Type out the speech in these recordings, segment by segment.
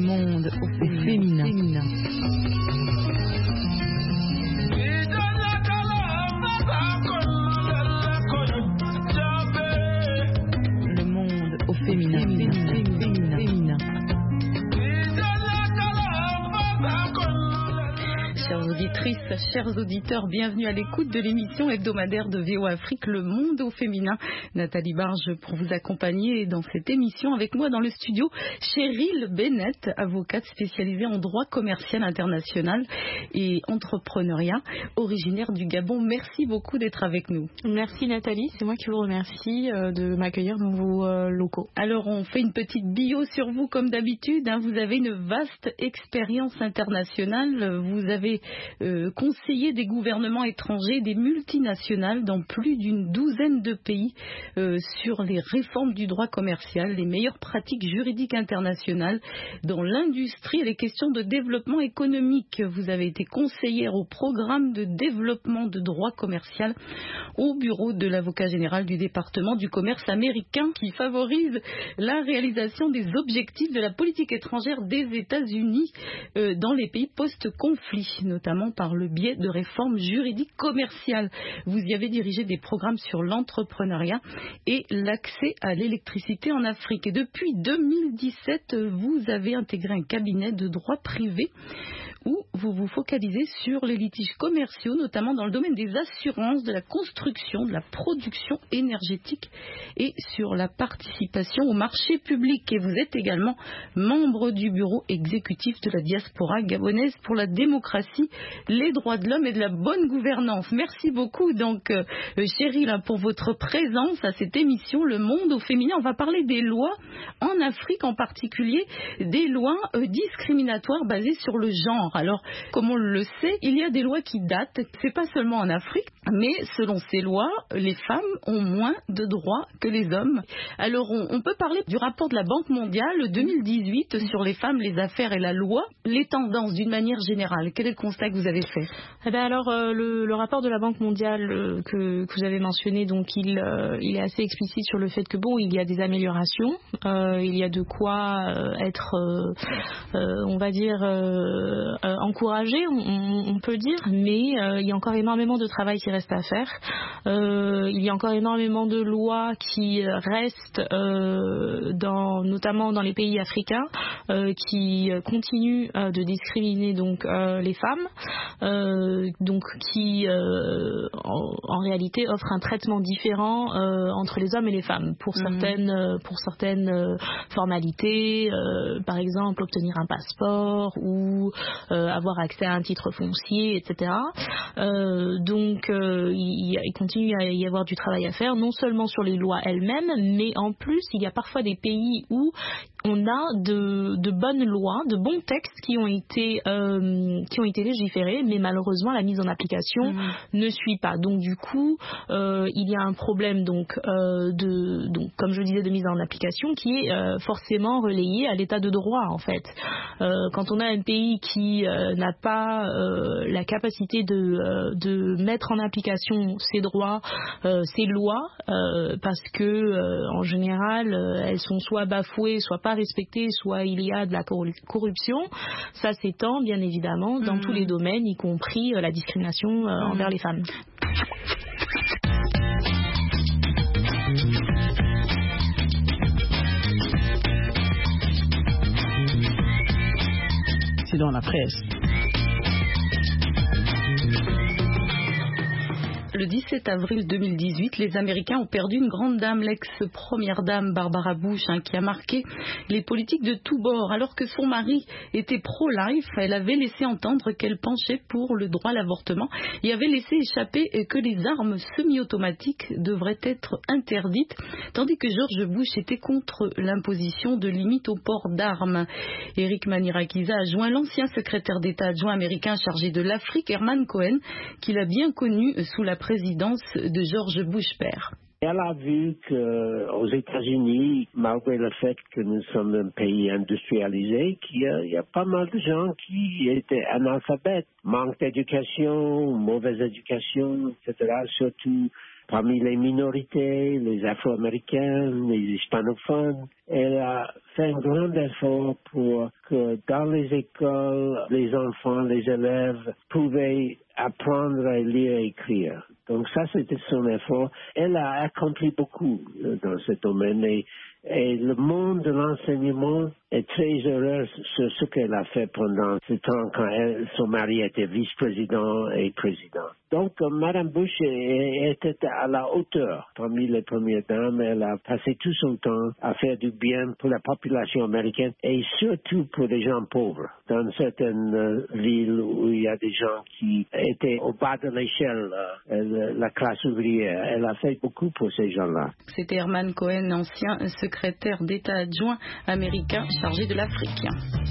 monde au féminin. Le monde au féminin. Chères auditrices, chers auditeurs, bienvenue à l'écoute de l'émission hebdomadaire de VOA Afrique, Le Monde au Féminin. Nathalie Barge pour vous accompagner dans cette émission. Avec moi dans le studio, Cheryl Bennett, avocate spécialisée en droit commercial international et entrepreneuriat, originaire du Gabon. Merci beaucoup d'être avec nous. Merci Nathalie, c'est moi qui vous remercie de m'accueillir dans vos locaux. Alors on fait une petite bio sur vous comme d'habitude. Vous avez une vaste expérience internationale. Vous avez conseiller des gouvernements étrangers, des multinationales dans plus d'une douzaine de pays sur les réformes du droit commercial, les meilleures pratiques juridiques internationales dans l'industrie et les questions de développement économique. Vous avez été conseillère au programme de développement de droit commercial au bureau de l'avocat général du département du commerce américain qui favorise la réalisation des objectifs de la politique étrangère des États-Unis dans les pays post-conflit, notamment par le biais de réformes juridiques commerciales. Vous y avez dirigé des programmes sur l'entrepreneuriat et l'accès à l'électricité en Afrique. Et depuis 2017, vous avez intégré un cabinet de droit privé où vous vous focalisez sur les litiges commerciaux, notamment dans le domaine des assurances, de la construction, de la production énergétique et sur la participation au marché public. Et vous êtes également membre du bureau exécutif de la diaspora gabonaise pour la démocratie, les droits de l'homme et de la bonne gouvernance. Merci beaucoup donc Cheryl pour votre présence à cette émission Le Monde au féminin. On va parler des lois en Afrique, en particulier des lois discriminatoires basées sur le genre. Alors, comme on le sait, il y a des lois qui datent, c'est pas seulement en Afrique, mais selon ces lois, les femmes ont moins de droits que les hommes. Alors, on peut parler du rapport de la Banque mondiale 2018 sur les femmes, les affaires et la loi, les tendances d'une manière générale. Quel est le constat que vous avez fait? Le rapport de la Banque mondiale que vous avez mentionné, donc il est assez explicite sur le fait que il y a des améliorations, il y a de quoi être, on va dire, encouragé, on peut dire, mais il y a encore énormément de travail qui reste à faire. Il y a encore énormément de lois qui restent, notamment dans les pays africains, qui continuent de discriminer donc les femmes, donc qui en réalité offrent un traitement différent entre les hommes et les femmes pour certaines formalités, par exemple obtenir un passeport ou avoir accès à un titre foncier, etc. Donc il continue à y avoir du travail à faire, non seulement sur les lois elles-mêmes, mais en plus il y a parfois des pays où on a de bonnes lois, de bons textes qui ont été légiférés, mais malheureusement la mise en application ne suit pas. Donc du coup, il y a un problème donc comme je disais de mise en application qui est forcément relayé à l'état de droit en fait. Quand on a un pays qui n'a pas la capacité de mettre en application ses droits, ses lois, parce que en général elles sont soit bafouées, soit pas respectées, soit il y a de la corruption, ça s'étend bien évidemment dans tous les domaines, y compris la discrimination envers les femmes. C'est dans la presse. Le 17 avril 2018, les Américains ont perdu une grande dame, l'ex-première dame Barbara Bush, qui a marqué les politiques de tous bords. Alors que son mari était pro-life, elle avait laissé entendre qu'elle penchait pour le droit à l'avortement et avait laissé échapper que les armes semi-automatiques devraient être interdites, tandis que George Bush était contre l'imposition de limites au port d'armes. Eric Manirakiza a joint l'ancien secrétaire d'État adjoint américain chargé de l'Afrique, Herman Cohen, qu'il a bien connu sous la présidence de George Bush père. Elle a vu qu'aux États-Unis, malgré le fait que nous sommes un pays industrialisé, qu'il y a pas mal de gens qui étaient analphabètes, manque d'éducation, mauvaise éducation, etc., surtout parmi les minorités, les Afro-Américains, les hispanophones. Elle a fait un grand effort pour que dans les écoles, les enfants, les élèves pouvaient apprendre à lire et écrire. Donc ça, c'était son effort. Elle a accompli beaucoup dans ce domaine et le monde de l'enseignement est très heureux sur ce qu'elle a fait pendant ce temps quand son mari était vice-président et président. Donc, Mme Bush était à la hauteur. Parmi les premières dames, elle a passé tout son temps à faire du bien pour la population américaine et surtout pour les gens pauvres. Dans certaines villes où il y a des gens qui étaient au bas de l'échelle, la classe ouvrière, elle a fait beaucoup pour ces gens-là. C'était Herman Cohen, ancien secrétaire d'État adjoint américain chargé de l'Afrique.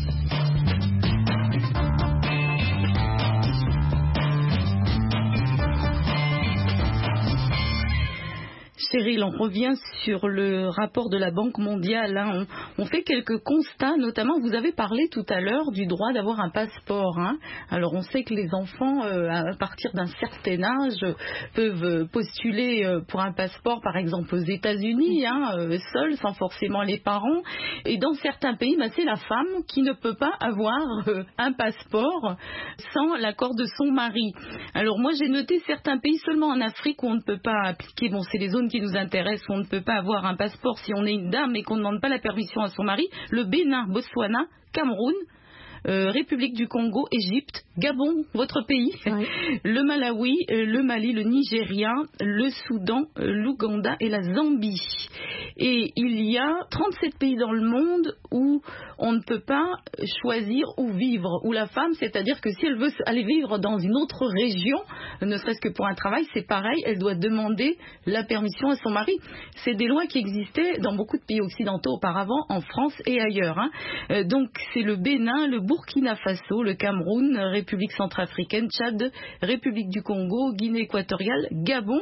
Cyril, on revient sur le rapport de la Banque mondiale. Hein. On fait quelques constats, notamment vous avez parlé tout à l'heure du droit d'avoir un passeport. Hein. Alors on sait que les enfants, à partir d'un certain âge, peuvent postuler pour un passeport, par exemple aux États-Unis, seuls, sans forcément les parents. Et dans certains pays, c'est la femme qui ne peut pas avoir un passeport sans l'accord de son mari. Alors moi j'ai noté certains pays seulement en Afrique où on ne peut pas appliquer, c'est les zones qui nous intéresse, on ne peut pas avoir un passeport si on est une dame et qu'on ne demande pas la permission à son mari. Le Bénin, Botswana, Cameroun, République du Congo, Égypte, Gabon, votre pays, oui. Le Malawi, le Mali, le Nigeria, le Soudan, l'Ouganda et la Zambie. Et il y a 37 pays dans le monde où on ne peut pas choisir où vivre, où la femme, c'est-à-dire que si elle veut aller vivre dans une autre région, ne serait-ce que pour un travail, c'est pareil, elle doit demander la permission à son mari. C'est des lois qui existaient dans beaucoup de pays occidentaux auparavant, en France et ailleurs. Hein. Donc c'est le Bénin, le Burkina Faso, le Cameroun, République centrafricaine, Tchad, République du Congo, Guinée équatoriale, Gabon,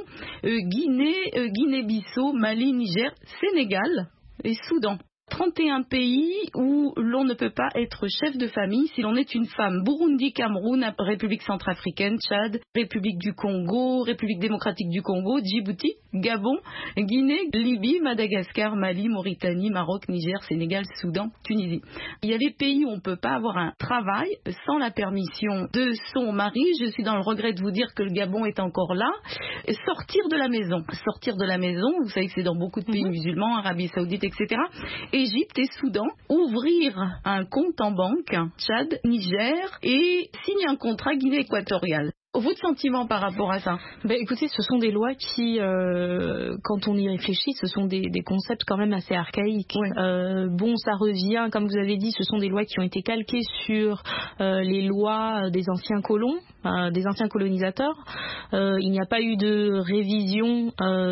Guinée-Bissau, Mali, Niger, Sénégal et Soudan. 31 pays où l'on ne peut pas être chef de famille si l'on est une femme. Burundi, Cameroun, République centrafricaine, Tchad, République du Congo, République démocratique du Congo, Djibouti, Gabon, Guinée, Libye, Madagascar, Mali, Mauritanie, Maroc, Niger, Sénégal, Soudan, Tunisie. Il y a les pays où on ne peut pas avoir un travail sans la permission de son mari. Je suis dans le regret de vous dire que le Gabon est encore là. Sortir de la maison. Sortir de la maison, vous savez que c'est dans beaucoup de pays musulmans, Arabie Saoudite, etc. Égypte et Soudan, ouvrir un compte en banque, Tchad, Niger, et signer un contrat Guinée équatoriale. Votre sentiment par rapport à ça? Écoutez, ce sont des lois qui, quand on y réfléchit, ce sont des concepts quand même assez archaïques. Oui. Ça revient, comme vous avez dit, ce sont des lois qui ont été calquées sur les lois des anciens colons, des anciens colonisateurs. Il n'y a pas eu de révision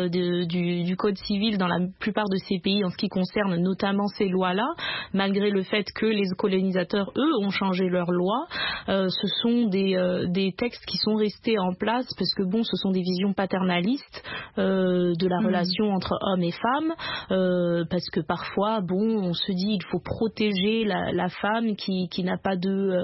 du code civil dans la plupart de ces pays en ce qui concerne notamment ces lois-là, malgré le fait que les colonisateurs, eux, ont changé leurs lois. Ce sont des textes qui sont restés en place parce que ce sont des visions paternalistes de la relation entre hommes et femmes, parce que parfois on se dit il faut protéger la femme qui n'a pas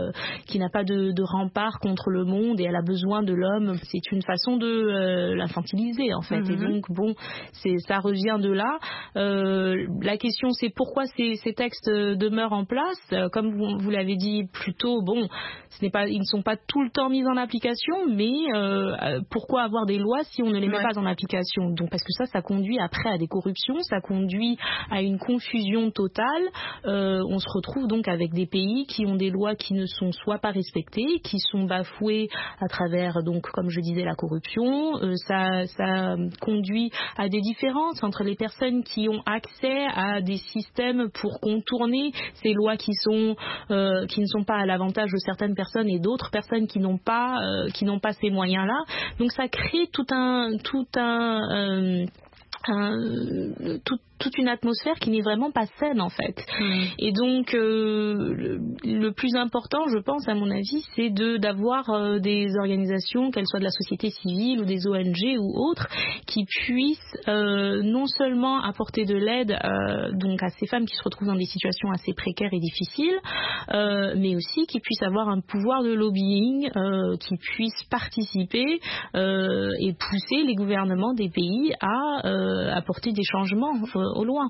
de rempart contre le monde et elle a besoin de l'homme. C'est une façon de l'infantiliser en fait. Et donc ça revient de là. La question c'est pourquoi ces textes demeurent en place. Comme vous l'avez dit plus tôt, ils ne sont pas tout le temps mis en application, mais pourquoi avoir des lois si on ne les met pas en application? Donc parce que ça conduit après à des corruptions, ça conduit à une confusion totale. On se retrouve donc avec des pays qui ont des lois qui ne sont soit pas respectées, qui sont bafouées à travers, donc comme je disais, la corruption. Ça conduit à des différences entre les personnes qui ont accès à des systèmes pour contourner ces lois qui ne sont pas à l'avantage de certaines personnes et d'autres personnes qui n'ont pas ces moyens-là. Donc ça crée toute toute une atmosphère qui n'est vraiment pas saine en fait. Et donc le plus important, je pense à mon avis, c'est d'avoir des organisations, qu'elles soient de la société civile ou des ONG ou autres, qui puissent non seulement apporter de l'aide donc à ces femmes qui se retrouvent dans des situations assez précaires et difficiles, mais aussi qui puissent avoir un pouvoir de lobbying, qui puissent participer et pousser les gouvernements des pays à apporter des changements au loin.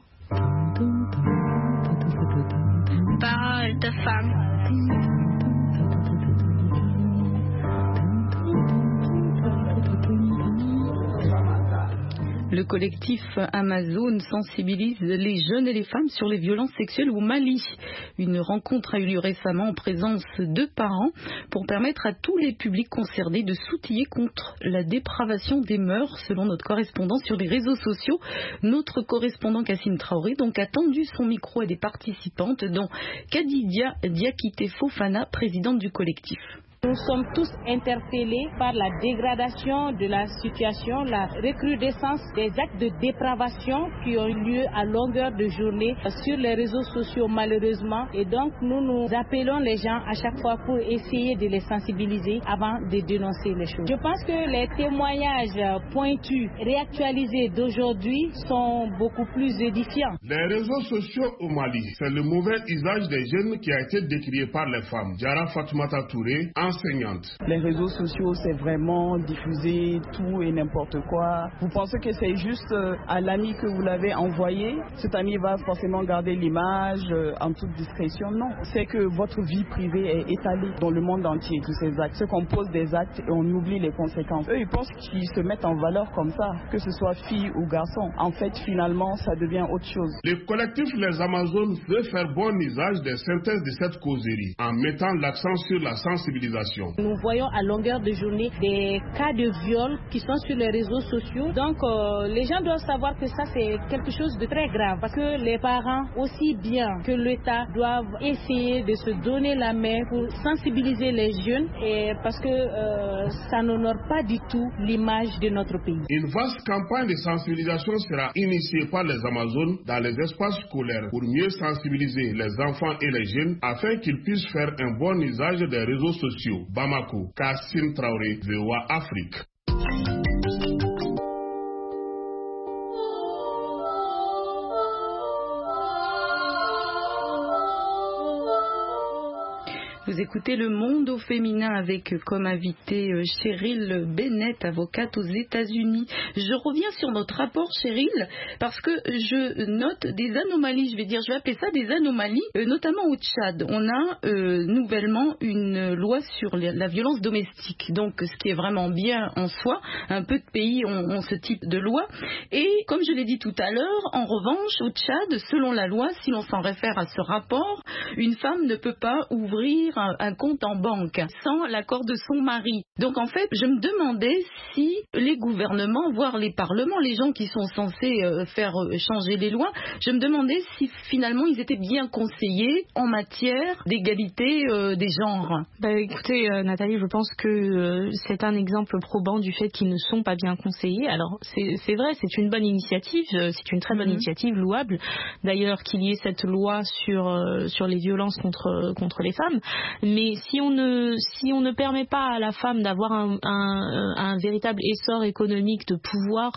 Parole de femme. Le collectif Amazone sensibilise les jeunes et les femmes sur les violences sexuelles au Mali. Une rencontre a eu lieu récemment en présence de parents pour permettre à tous les publics concernés de s'outiller contre la dépravation des mœurs, selon notre correspondant sur les réseaux sociaux. Notre correspondant Cassine Traoré donc a tendu son micro à des participantes, dont Kadidia Diakité Fofana, présidente du collectif. Nous sommes tous interpellés par la dégradation de la situation, la recrudescence des actes de dépravation qui ont lieu à longueur de journée sur les réseaux sociaux malheureusement. Et donc nous appelons les gens à chaque fois pour essayer de les sensibiliser avant de dénoncer les choses. Je pense que les témoignages pointus, réactualisés d'aujourd'hui sont beaucoup plus édifiants. Les réseaux sociaux au Mali, c'est le mauvais usage des jeunes qui a été décrié par les femmes. Diara Fatoumata Touré, enseignante. Les réseaux sociaux, c'est vraiment diffuser tout et n'importe quoi. Vous pensez que c'est juste à l'ami que vous l'avez envoyé, cet ami va forcément garder l'image en toute discrétion? Non. C'est que votre vie privée est étalée dans le monde entier, tous ces actes. C'est qu'on pose des actes et on oublie les conséquences. Eux, ils pensent qu'ils se mettent en valeur comme ça, que ce soit fille ou garçon. En fait, finalement, ça devient autre chose. Le collectif Les Amazones veut faire bon usage des synthèses de cette causerie en mettant l'accent sur la sensibilisation. Nous voyons à longueur de journée des cas de viol qui sont sur les réseaux sociaux. Donc les gens doivent savoir que ça c'est quelque chose de très grave parce que les parents aussi bien que l'État doivent essayer de se donner la main pour sensibiliser les jeunes et parce que ça n'honore pas du tout l'image de notre pays. Une vaste campagne de sensibilisation sera initiée par les Amazones dans les espaces scolaires pour mieux sensibiliser les enfants et les jeunes afin qu'ils puissent faire un bon usage des réseaux sociaux. Bamako, Cassine Traoré, VOA Afrique. Vous écoutez Le Monde au féminin avec comme invité Cheryl Bennett, avocate aux États-Unis. Je reviens sur notre rapport, Cheryl, parce que je note des anomalies, je vais appeler ça des anomalies, notamment au Tchad. On a nouvellement une loi sur la violence domestique, donc ce qui est vraiment bien en soi. Un peu de pays ont ce type de loi. Et comme je l'ai dit tout à l'heure, en revanche, au Tchad, selon la loi, si l'on s'en réfère à ce rapport, une femme ne peut pas ouvrir un compte en banque sans l'accord de son mari. Donc en fait, je me demandais si les gouvernements, voire les parlements, les gens qui sont censés faire changer les lois, je me demandais si finalement ils étaient bien conseillés en matière d'égalité des genres. Écoutez Nathalie, je pense que c'est un exemple probant du fait qu'ils ne sont pas bien conseillés. Alors c'est vrai, c'est une bonne initiative, c'est une très bonne initiative, louable d'ailleurs qu'il y ait cette loi sur les violences contre les femmes. Mais si on ne permet pas à la femme d'avoir un véritable essor économique, de pouvoir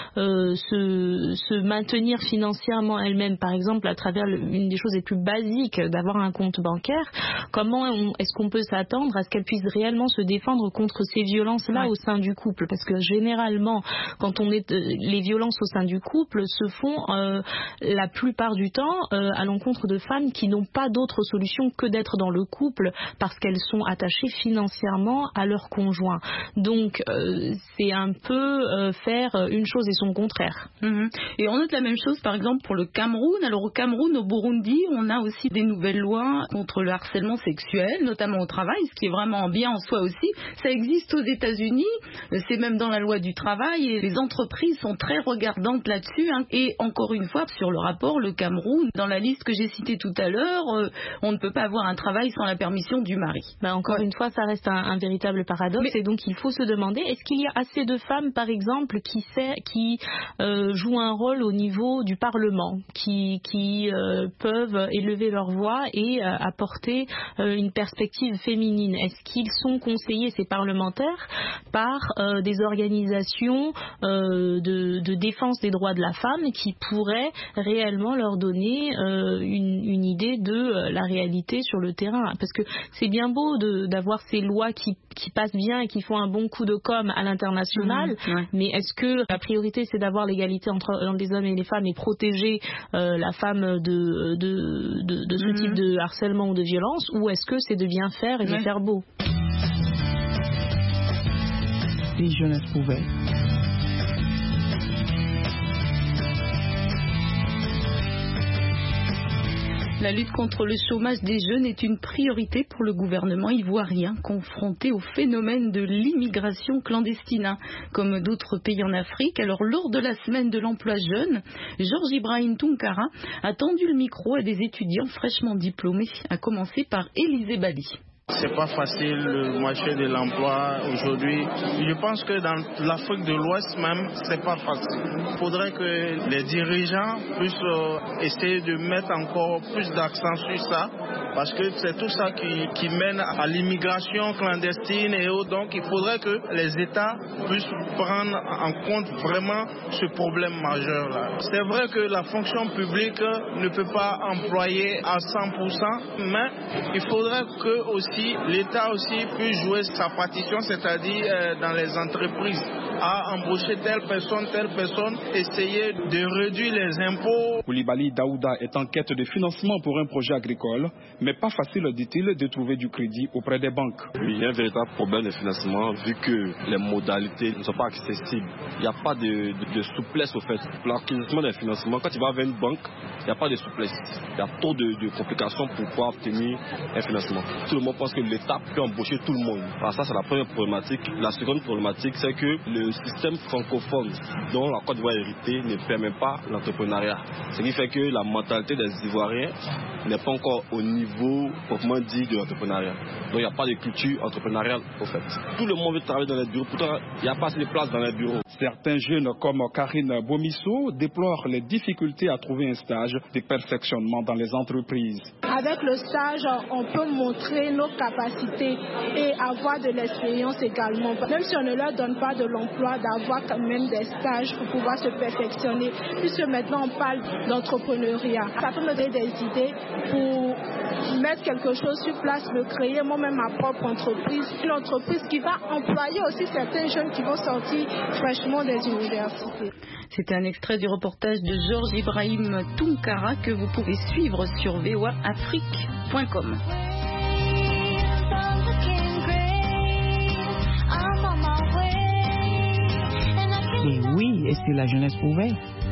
se maintenir financièrement elle-même, par exemple à travers une des choses les plus basiques, d'avoir un compte bancaire, comment est-ce qu'on peut s'attendre à ce qu'elle puisse réellement se défendre contre ces violences-là au sein du couple? Parce que généralement, quand les violences au sein du couple se font la plupart du temps à l'encontre de femmes qui n'ont pas d'autre solution que d'être dans le couple parce qu'elles sont attachées financièrement à leur conjoint. Donc c'est un peu faire une chose et son contraire. Et on note la même chose par exemple pour le Cameroun. Alors au Cameroun, au Burundi, on a aussi des nouvelles lois contre le harcèlement sexuel, notamment au travail, ce qui est vraiment bien en soi aussi. Ça existe aux États-Unis, c'est même dans la loi du travail et les entreprises sont très regardantes là-dessus. Et encore une fois, sur le rapport, le Cameroun, dans la liste que j'ai citée tout à l'heure, on ne peut pas avoir un travail sans la permission du mari. Encore une fois, ça reste un véritable paradoxe, et donc il faut se demander, est-ce qu'il y a assez de femmes, par exemple, qui jouent un rôle au niveau du Parlement, qui peuvent élever leur voix et apporter une perspective féminine? Est-ce qu'ils sont conseillés, ces parlementaires, par des organisations de défense des droits de la femme qui pourraient réellement leur donner une idée de la réalité sur le terrain? Parce que c'est bien beau d'avoir ces lois qui passent bien et qui font un bon coup de com' à l'international, mais est-ce que la priorité c'est d'avoir l'égalité entre les hommes et les femmes et protéger la femme de ce type de harcèlement ou de violence, ou est-ce que c'est de bien faire et de faire beau? Si jeunesse pouvait. La lutte contre le chômage des jeunes est une priorité pour le gouvernement ivoirien, confronté au phénomène de l'immigration clandestine, comme d'autres pays en Afrique. Alors, lors de la semaine de l'emploi jeune, Georges Ibrahim Tounkara a tendu le micro à des étudiants fraîchement diplômés, à commencer par Élisée Bali. C'est pas facile le marché de l'emploi aujourd'hui. Je pense que dans l'Afrique de l'Ouest même, c'est pas facile. Il faudrait que les dirigeants puissent essayer de mettre encore plus d'accent sur ça, parce que c'est tout ça qui mène à l'immigration clandestine et autres. Donc il faudrait que les États puissent prendre en compte vraiment ce problème majeur là. C'est vrai que la fonction publique ne peut pas employer à 100%, mais il faudrait que aussi l'État aussi peut jouer sa partition, c'est-à-dire dans les entreprises, à embaucher telle personne, essayer de réduire les impôts. Koulibaly Daouda est en quête de financement pour un projet agricole, mais pas facile, dit-il, de trouver du crédit auprès des banques. Oui, il y a un véritable problème de financement vu que les modalités ne sont pas accessibles. Il n'y a pas de souplesse au fait. Pour l'acquisition des financements, quand tu vas vers une banque, il n'y a pas de souplesse. Il y a trop de complications pour pouvoir obtenir un financement. Tout le monde pense que l'État peut embaucher tout le monde. Alors ça, c'est la première problématique. La seconde problématique, c'est que le système francophone dont la Côte d'Ivoire est héritée ne permet pas l'entrepreneuriat. Ce qui fait que la mentalité des Ivoiriens n'est pas encore au niveau proprement dit de l'entrepreneuriat. Donc il n'y a pas de culture entrepreneuriale au fait. Tout le monde veut travailler dans les bureaux, pourtant il n'y a pas assez de place dans les bureaux. Certains jeunes comme Karine Bomisso déplorent les difficultés à trouver un stage de perfectionnement dans les entreprises. Avec le stage, on peut montrer nos capacités et avoir de l'expérience également. Même si on ne leur donne pas de l'emploi, d'avoir quand même des stages pour pouvoir se perfectionner. Puisque maintenant on parle d'entrepreneuriat. Ça peut me donner des idées pour mettre quelque chose sur place, de créer moi-même ma propre entreprise. Une entreprise qui va employer aussi certains jeunes qui vont sortir fraîchement des universités. C'était un extrait du reportage de Georges Ibrahim Tounkara que vous pouvez suivre sur voaafrique.com. Et oui, et si la jeunesse pouvait.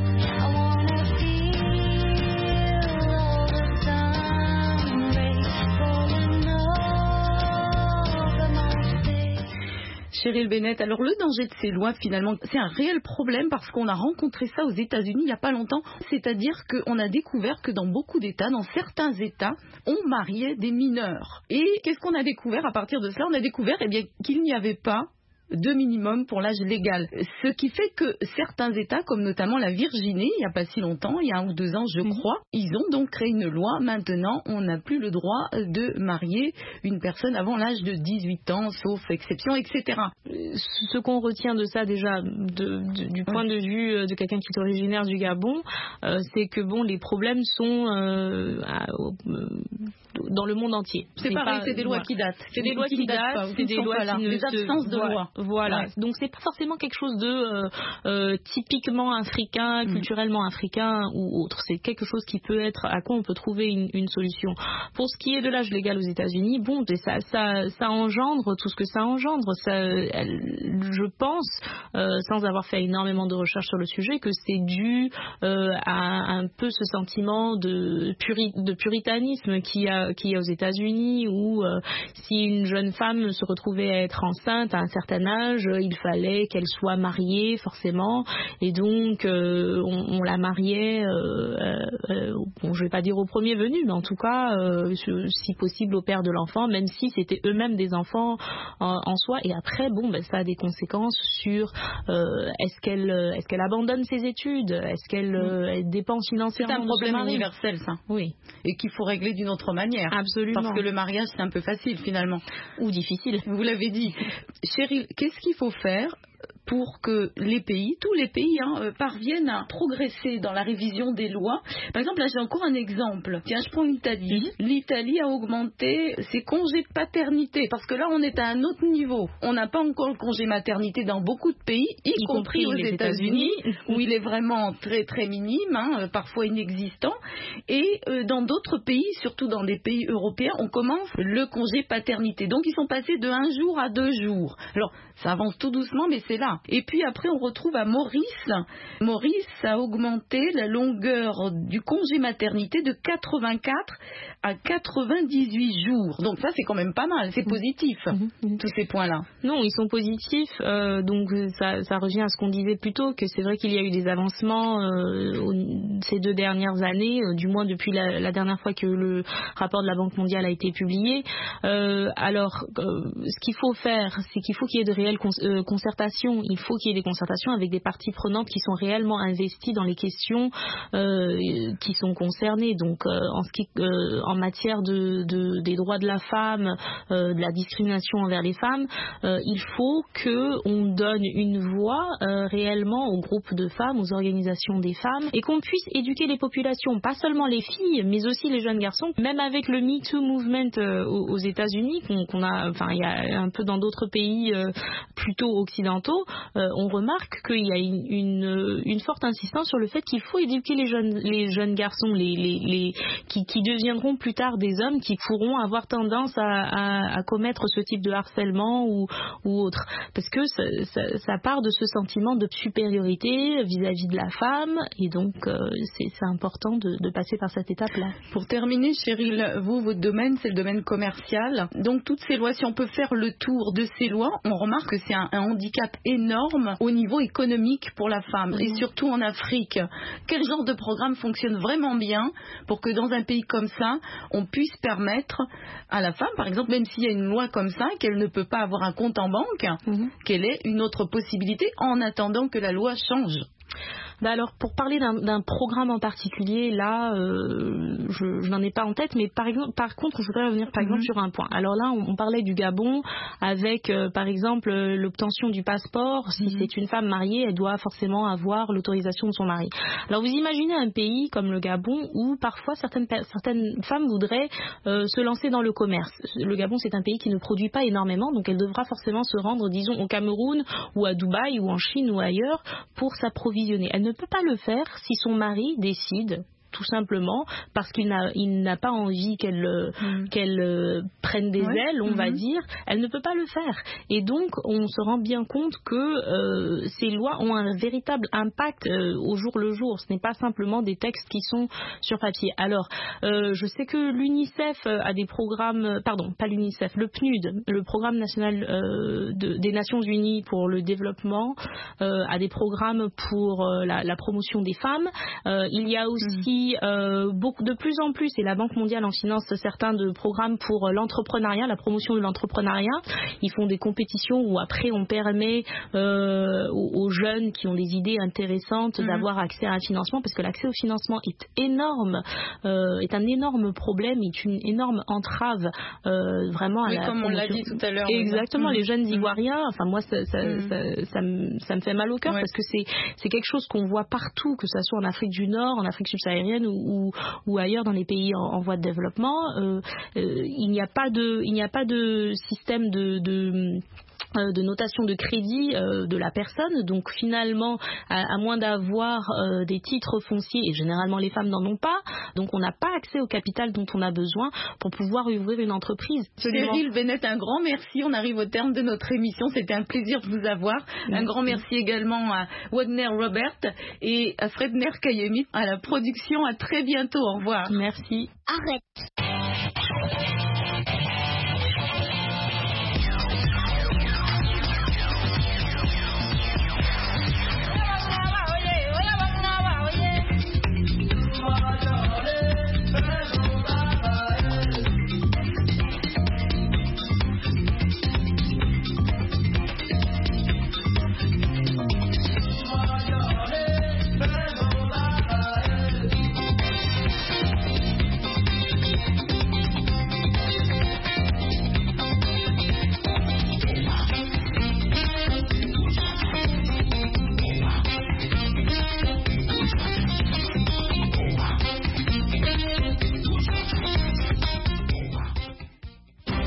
Cheryl Bennett, alors le danger de ces lois, finalement, c'est un réel problème parce qu'on a rencontré ça aux États-Unis il n'y a pas longtemps. C'est-à-dire qu'on a découvert que dans beaucoup d'États, dans certains États, on mariait des mineurs. Et qu'est-ce qu'on a découvert à partir de cela? On a découvert qu'il n'y avait pas de minimum pour l'âge légal. Ce qui fait que certains États, comme notamment la Virginie, il n'y a pas si longtemps, il y a 1 ou 2 ans je crois, ils ont donc créé une loi. Maintenant, on n'a plus le droit de marier une personne avant l'âge de 18 ans, sauf exception, etc. Ce qu'on retient de ça déjà, du point de vue de quelqu'un qui est originaire du Gabon, c'est que les problèmes sont dans le monde entier. C'est pareil, c'est des lois qui datent. C'est des lois qui datent, c'est des lois qui des absences de loi. Voilà. Ouais. Donc c'est pas forcément quelque chose de typiquement africain, culturellement africain ou autre. C'est quelque chose qui peut être à quoi on peut trouver une solution. Pour ce qui est de l'âge légal aux États-Unis, ça engendre tout ce que ça engendre. Je pense, sans avoir fait énormément de recherches sur le sujet, que c'est dû à un peu ce sentiment de puritanisme qui a qu'il y a aux États-Unis où si une jeune femme se retrouvait à être enceinte à un certain âge, il fallait qu'elle soit mariée forcément, et donc on la mariait, bon, je vais pas dire au premier venu, mais en tout cas si possible au père de l'enfant, même si c'était eux-mêmes des enfants en soi. Et après, bon, ben, ça a des conséquences sur est-ce qu'elle abandonne ses études, est-ce qu'elle dépense financièrement. C'est un problème universel, ça. Oui. Et qu'il faut régler d'une autre manière. Absolument. Parce que le mariage, c'est un peu facile finalement. Ou difficile. Vous l'avez dit. Cheryl, qu'est-ce qu'il faut faire pour que les pays, tous les pays, parviennent à progresser dans la révision des lois? Par exemple, là j'ai encore un exemple. Tiens, je prends l'Italie. L'Italie a augmenté ses congés de paternité, parce que là on est à un autre niveau. On n'a pas encore le congé maternité dans beaucoup de pays, y compris aux États-Unis, où il est vraiment très très minime, parfois inexistant. Et dans d'autres pays, surtout dans des pays européens, on commence le congé paternité. Donc ils sont passés de 1 jour à 2 jours. Alors ça avance tout doucement, mais c'est là. Et puis après on retrouve à Maurice. Maurice a augmenté la longueur du congé maternité de 84 à 98 jours. Donc ça c'est quand même pas mal, c'est positif, tous ces points-là. Non, ils sont positifs, donc ça revient à ce qu'on disait plus tôt, que c'est vrai qu'il y a eu des avancements ces 2 dernières années, du moins depuis la dernière fois que le rapport de la Banque mondiale a été publié. Alors, ce qu'il faut faire, c'est qu'il faut qu'il y ait de réelles concertations. Il faut qu'il y ait des concertations avec des parties prenantes qui sont réellement investies dans les questions qui sont concernées. Donc, en matière des droits de la femme, de la discrimination envers les femmes, il faut qu'on donne une voix réellement aux groupes de femmes, aux organisations des femmes, et qu'on puisse éduquer les populations, pas seulement les filles, mais aussi les jeunes garçons. Même avec le Me Too Movement aux États-Unis, qu'on a, enfin, il y a un peu dans d'autres pays plutôt occidentaux, on remarque qu'il y a une forte insistance sur le fait qu'il faut éduquer les jeunes garçons, qui deviendront plus tard des hommes qui pourront avoir tendance à commettre ce type de harcèlement ou autre, parce que ça part de ce sentiment de supériorité vis-à-vis de la femme, et donc c'est important de passer par cette étape-là. Pour terminer, Cheryl, votre domaine, c'est le domaine commercial. Donc toutes ces lois, si on peut faire le tour de ces lois, on remarque que c'est un handicap énorme au niveau économique pour la femme, et surtout en Afrique. Quel genre de programme fonctionne vraiment bien pour que dans un pays comme ça, on puisse permettre à la femme, par exemple, même s'il y a une loi comme ça, qu'elle ne peut pas avoir un compte en banque, quelle est une autre possibilité en attendant que la loi change? Alors, pour parler d'un programme en particulier, là, je n'en ai pas en tête, mais par contre, je voudrais revenir par exemple sur un point. Alors là, on parlait du Gabon avec, par exemple, l'obtention du passeport. Si c'est une femme mariée, elle doit forcément avoir l'autorisation de son mari. Alors, vous imaginez un pays comme le Gabon où parfois certaines femmes voudraient se lancer dans le commerce. Le Gabon, c'est un pays qui ne produit pas énormément, donc elle devra forcément se rendre, disons, au Cameroun ou à Dubaï ou en Chine ou ailleurs pour s'approvisionner. Elle ne peut pas le faire si son mari décide, tout simplement parce qu'il n'a pas envie qu'elle prenne des ailes, on va dire. Elle ne peut pas le faire. Et donc, on se rend bien compte que ces lois ont un véritable impact au jour le jour. Ce n'est pas simplement des textes qui sont sur papier. Alors, je sais que l'UNICEF a des programmes, pardon, pas l'UNICEF, le PNUD, le Programme national des Nations Unies pour le développement, a des programmes pour la promotion des femmes. Il y a aussi de plus en plus, et la Banque mondiale en finance certains de programmes pour l'entrepreneuriat, la promotion de l'entrepreneuriat. Ils font des compétitions où après on permet aux jeunes qui ont des idées intéressantes d'avoir accès à un financement, parce que l'accès au financement est énorme, est un énorme problème, est une énorme entrave vraiment à la comme promotion. On l'a dit tout à l'heure. Exactement, les jeunes Ivoiriens, enfin moi ça me fait mal au cœur, parce que c'est quelque chose qu'on voit partout, que ce soit en Afrique du Nord, en Afrique subsaharienne ou ailleurs dans les pays en voie de développement. Il n'y a pas de système de notation de crédit de la personne, donc finalement à moins d'avoir des titres fonciers, et généralement les femmes n'en ont pas, donc on n'a pas accès au capital dont on a besoin pour pouvoir ouvrir une entreprise. Cheryl Bennett, un grand merci, on arrive au terme de notre émission, c'était un plaisir de vous avoir. Un grand merci également à Wagner Robert et à Fredner Kayemi à la production. À très bientôt, au revoir. Merci. Arrête.